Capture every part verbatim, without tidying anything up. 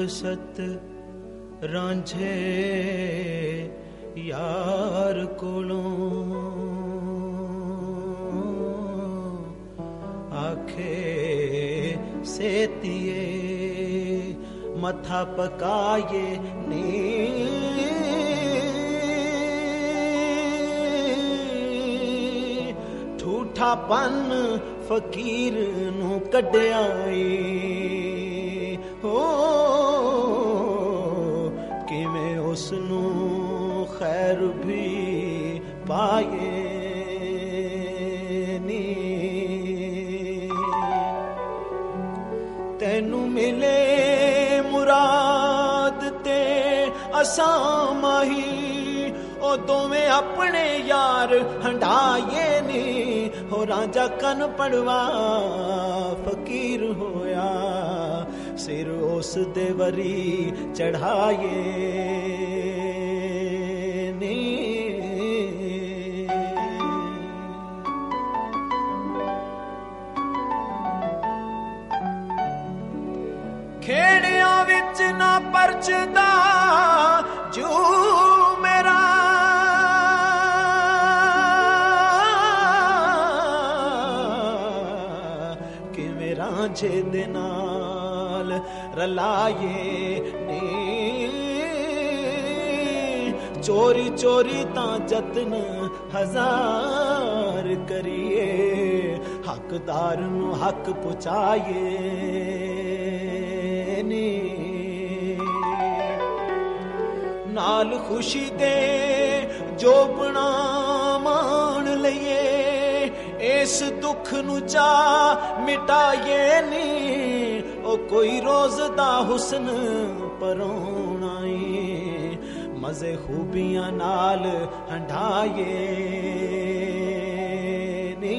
फुरसत रांझे यार कोलों आखे सेतिए मथा पकाए नी ठूठापन फकीर नू कढ़ियाई हो किवें उसनू खैर भी पाए नी तैनू मिले मुराद ते असां माही ओ दोवें अपने यार हंडाए नी हो राजा कन पड़वा फकीर होया सिर उस दे वरी चढ़ाए नी खेड़िया विच ना परचदा जू मेरा रांझे दे नाल रलाए नी चोरी चोरी तां जतन हजार करिए हकदार नू हक पुचाए नी नाल खुशी दे जो बना मान लइए इस दुख नू चा मिटाए नी ओ कोई रोज दा हुस्न परोणाई मजे खूबियां नाल हंडाए नी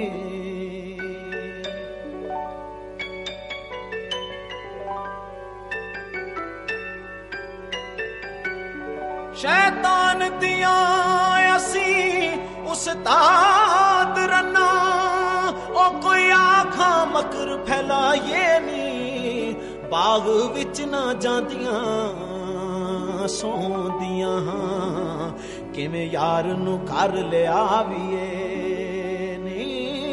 शैतान दियां असी उस्ताद रन्ना ओ कोई आखा मकर फैलाए नी बाग विच ना जांदियां सोंदियां किवें यार नू कर ले आवीए नी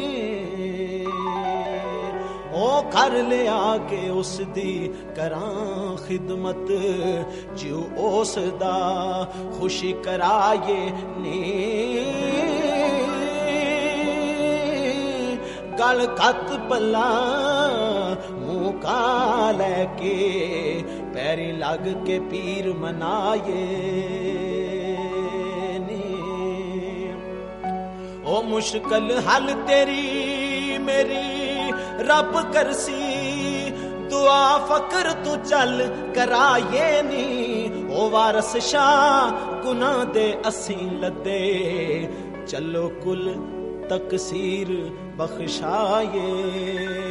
ओ कर ले आके उसदी करां खिदमत जो उस दा खुशी कराए नी गल कत पला मुँह का लैके पैरी लग के पीर मनाए नी ओ मुश्किल हल तेरी मेरी रब करसी दुआ फकर तू चल कराए नी ओ वारस शाह गुनाह दे असी लदे चलो कुल तकसीर बख्शाए।